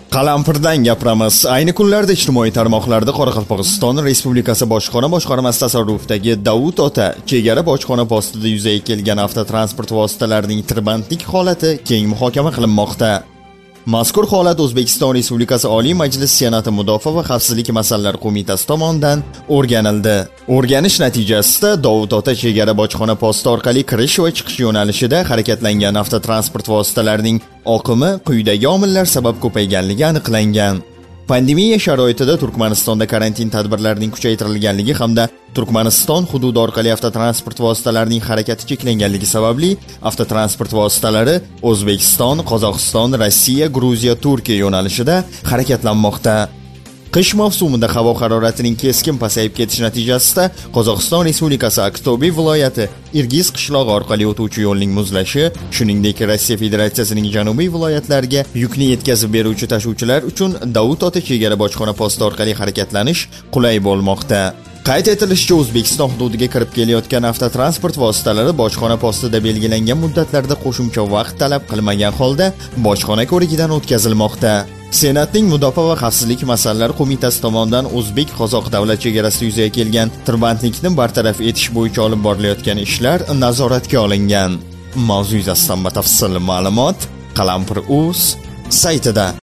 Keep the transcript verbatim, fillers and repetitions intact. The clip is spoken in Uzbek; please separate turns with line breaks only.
Qalampirdan gapiramiz. Ayni kunlarda ijtimoiy tarmoqlarda Qoraqalpog'iston Respublikasi bojxona boshqarmasi tasarrufidagi Davud Ota chegara bojxona postida yuzaga kelgan avtotransport vositalarining tirbandlik holati keng muhokama qilinmoqda. Mazkur holat O'zbekiston Respublikasi Oliy Majlis Senati Mudofaa va xavfsizlik masalalari qo'mitasi tomonidan o'rganildi. O'rganish natijasida Davud Ota chegara bojxona posti orqali kirish va chiqish yo'nalishida harakatlangan avtotransport vositalarining oqimi quyidagi omillar sabab ko'payganligi aniqlangan. Pandemiya sharoitida Turkmanistonda karantin tadbirlarining kuchaytirilganligi hamda Turkmaniston hududi orqali avtotransport vositalarining harakati cheklanganligi sababli avtotransport vositalari O'zbekiston, Qozog'iston, Rossiya, Gruziya, Turkiya yo'nalishida harakatlanmoqda. Qish mavsumida havo haroratining keskin pasayib ketishi natijasida Qozog'iston Respublikasi Aqto'be viloyati Irgiz qishlog'i orqali o'tuvchi yo'lning muzlashi, shuningdek Rossiya Federatsiyasining janubiy viloyatlariga yukni yetkazib beruvchi tashuvchilar uchun Davud Ota chegara bojxona posti orqali harakatlanish qulay bo'lmoqda. Qayd etilishicha, O'zbekiston hududiga kirib kelayotgan avtotransport vositalari bojxona postida belgilangan muddatlarda qo'shimcha vaqt talab qilmagan holda bojxona ko'rigidan o'tkazilmoqda. Senatning Mudofaa va xavfsizlik masalalari qo'mitasi tomonidan O'zbek-Qozoq davlat chegarasida yuzaga kelgan tirbandlikni bartaraf etish bo'yicha olib borilayotgan ishlar nazoratga olingan. Mavzu yuzasidan batafsil ma'lumot Qalampir.uz saytida.